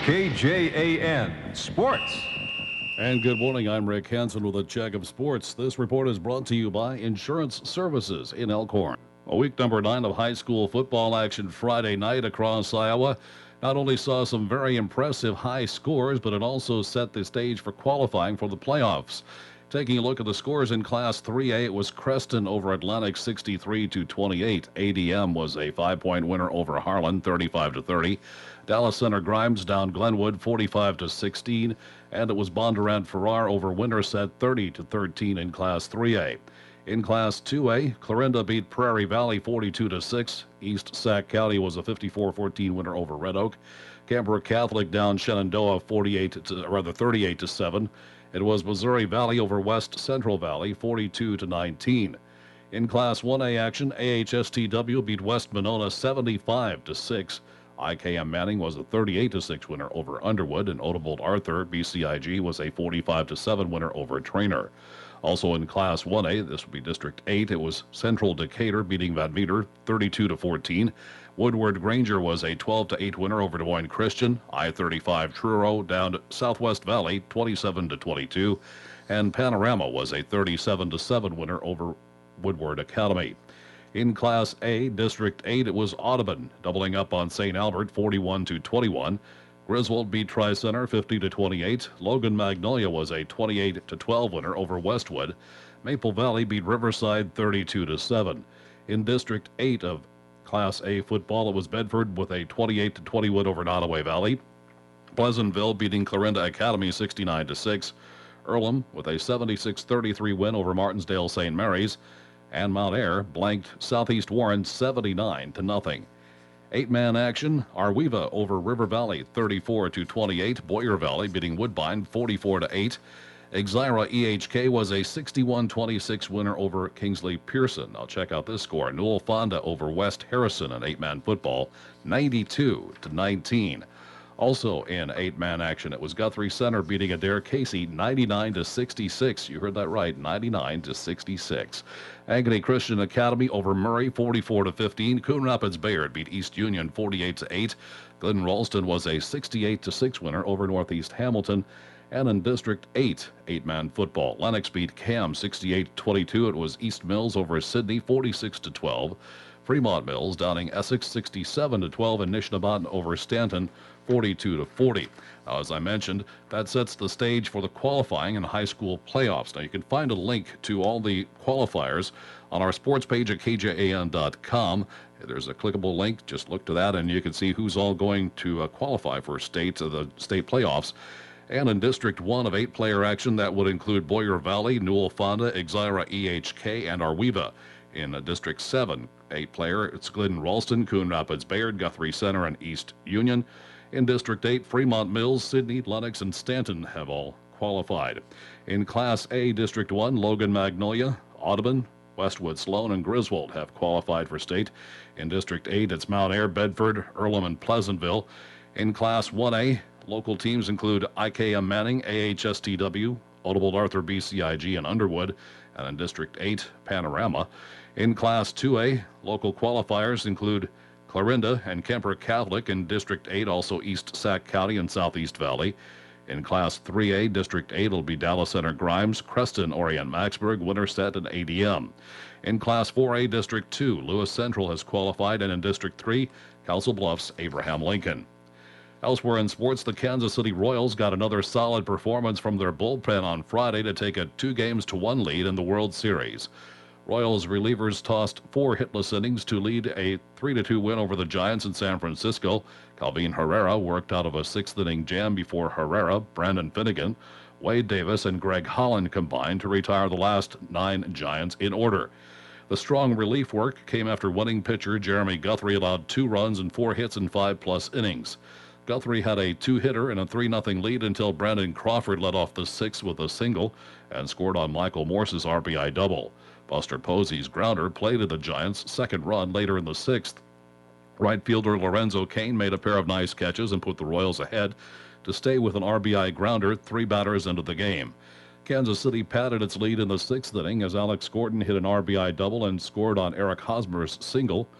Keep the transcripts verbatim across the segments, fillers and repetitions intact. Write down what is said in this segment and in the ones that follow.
K J A N Sports. And good morning, I'm Rick Hansen with a check of sports. This report is brought to you by Insurance Services in Elkhorn. A week number nine of high school football action Friday night across Iowa not only saw some very impressive high scores, but it also set the stage for qualifying for the playoffs. Taking a look at the scores in Class three A, it was Creston over Atlantic sixty-three to twenty-eight. A D M was a five-point winner over Harlan, thirty-five to thirty. Dallas Center Grimes down Glenwood, forty-five to sixteen, and it was Bondurant Farrar over Winterset, thirty to thirteen in Class three A. In Class two A, Clarinda beat Prairie Valley forty-two to six. East Sac County was a fifty-four fourteen winner over Red Oak. Campbell Catholic down Shenandoah forty-eight to, or rather thirty-eight to seven. It was Missouri Valley over West Central Valley, forty-two to nineteen. In Class one A action, A H S T W beat West Monona seventy-five to six. I K M Manning was a thirty-eight to six winner over Underwood, and Odebolt Arthur B C I G was a forty-five to seven winner over Trainer. Also in Class one A, this would be District eight, it was Central Decatur beating Van Meter thirty-two to fourteen. Woodward Granger was a twelve to eight winner over Des Moines Christian. I thirty-five Truro down to Southwest Valley twenty-seven to twenty-two. And Panorama was a thirty-seven to seven winner over Woodward Academy. In Class A, District eight, it was Audubon doubling up on Saint Albert forty-one to twenty-one. Griswold beat Tri-Center fifty to twenty-eight. Logan Magnolia was a twenty-eight to twelve winner over Westwood. Maple Valley beat Riverside thirty-two to seven. In District eight of Class A football, it was Bedford with a twenty-eight to twenty win over Nottoway Valley. Pleasantville beating Clarinda Academy sixty-nine to six. Earlham with a seventy-six thirty-three win over Martinsdale Saint Mary's. And Mount Ayr blanked Southeast Warren seventy-nine to nothing. Eight-man action, Arweva over River Valley thirty-four to twenty-eight. Boyer Valley beating Woodbine forty-four to eight. Exira E H K was a sixty-one twenty-six winner over Kingsley Pearson. Now check out this score. Newell Fonda over West Harrison in eight-man football, ninety-two to nineteen. Also in eight-man action, it was Guthrie Center beating Adair Casey ninety-nine to sixty-six. You heard that right, ninety-nine to sixty-six. Agony Christian Academy over Murray forty-four to fifteen. Coon Rapids Bayard beat East Union forty-eight to eight. Glen Ralston was a sixty-eight to six winner over Northeast Hamilton. And in District eight, eight-man football, Lennox beat Cam sixty-eight to twenty-two. It was East Mills over Sidney forty-six to twelve. Fremont Mills downing Essex sixty-seven to twelve, and Nishnabotna over Stanton forty-two to forty. Now, as I mentioned, that sets the stage for the qualifying and high school playoffs. Now, you can find a link to all the qualifiers on our sports page at K J A N dot com. There's a clickable link. Just look to that, and you can see who's all going to uh, qualify for state uh, the state playoffs. And in District one of eight-player action, that would include Boyer Valley, Newell Fonda, Exira E H K, and Arweva. In uh, District seven, eight-player, it's Glidden Ralston, Coon Rapids Bayard, Guthrie Center, and East Union. In District eight, Fremont Mills, Sidney, Lennox, and Stanton have all qualified. In Class A, District one, Logan Magnolia, Audubon, Westwood Sloan, and Griswold have qualified for state. In District eight, it's Mount Ayr, Bedford, Earlham, and Pleasantville. In Class one A, local teams include I K M Manning, A H S T W, Odebolt Arthur B C I G, and Underwood. And in District eight, Panorama. In Class two A, local qualifiers include Clarinda and Kemper Catholic. In District eight, also East Sac County and Southeast Valley. In Class three A, District eight will be Dallas Center Grimes, Creston, Orient Maxburg, Winterset, and A D M. In Class four A, District two, Lewis Central has qualified, and in District three, Council Bluffs, Abraham Lincoln. Elsewhere in sports, the Kansas City Royals got another solid performance from their bullpen on Friday to take a two games to one lead in the World Series. Royals relievers tossed four hitless innings to lead a three to two win over the Giants in San Francisco. Calvin Herrera worked out of a sixth inning jam before Herrera, Brandon Finnegan, Wade Davis, and Greg Holland combined to retire the last nine Giants in order. The strong relief work came after winning pitcher Jeremy Guthrie allowed two runs and four hits in five-plus innings. Guthrie had a two-hitter and a three nothing lead until Brandon Crawford led off the sixth with a single and scored on Michael Morse's R B I double. Buster Posey's grounder plated the Giants' second run later in the sixth. Right fielder Lorenzo Cain made a pair of nice catches and put the Royals ahead to stay with an R B I grounder three batters into the game. Kansas City padded its lead in the sixth inning as Alex Gordon hit an R B I double and scored on Eric Hosmer's single.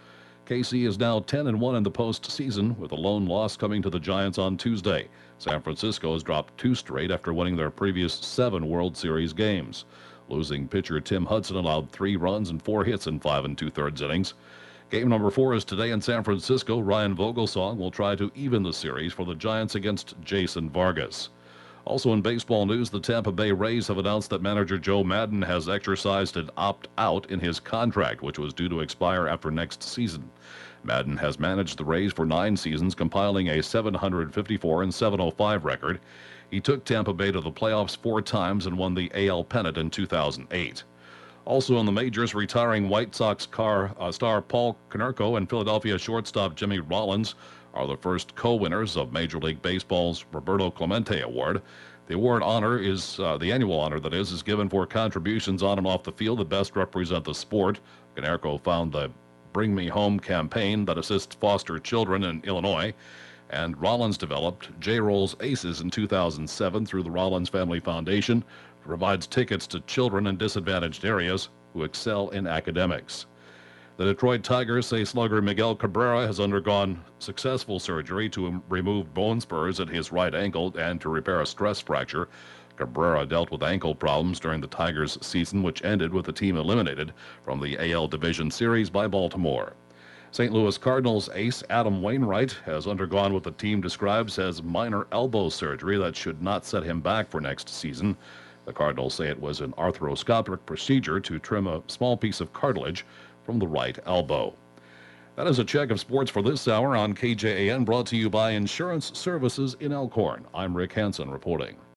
K C is now ten and one in the postseason, with a lone loss coming to the Giants on Tuesday. San Francisco has dropped two straight after winning their previous seven World Series games. Losing pitcher Tim Hudson allowed three runs and four hits in five and two-thirds innings. Game number four is today in San Francisco. Ryan Vogelsong will try to even the series for the Giants against Jason Vargas. Also in baseball news, the Tampa Bay Rays have announced that manager Joe Maddon has exercised an opt-out in his contract, which was due to expire after next season. Maddon has managed the Rays for nine seasons, compiling a seven hundred fifty-four and seven oh five record. He took Tampa Bay to the playoffs four times and won the A L pennant in two thousand eight. Also in the majors, retiring White Sox car, uh, star Paul Konerko and Philadelphia shortstop Jimmy Rollins are the first co-winners of Major League Baseball's Roberto Clemente Award. The award honor is, uh, the annual honor that is, is given for contributions on and off the field that best represent the sport. Konerko found the Bring Me Home campaign that assists foster children in Illinois, and Rollins developed J-Roll's Aces in two thousand seven through the Rollins Family Foundation, provides tickets to children in disadvantaged areas who excel in academics. The Detroit Tigers say slugger Miguel Cabrera has undergone successful surgery to remove bone spurs at his right ankle and to repair a stress fracture. Cabrera dealt with ankle problems during the Tigers' season, which ended with the team eliminated from the A L Division Series by Baltimore. Saint Louis Cardinals ace Adam Wainwright has undergone what the team describes as minor elbow surgery that should not set him back for next season. The Cardinals say it was an arthroscopic procedure to trim a small piece of cartilage from the right elbow. That is a check of sports for this hour on K J A N, brought to you by Insurance Services in Elkhorn. I'm Rick Hansen reporting.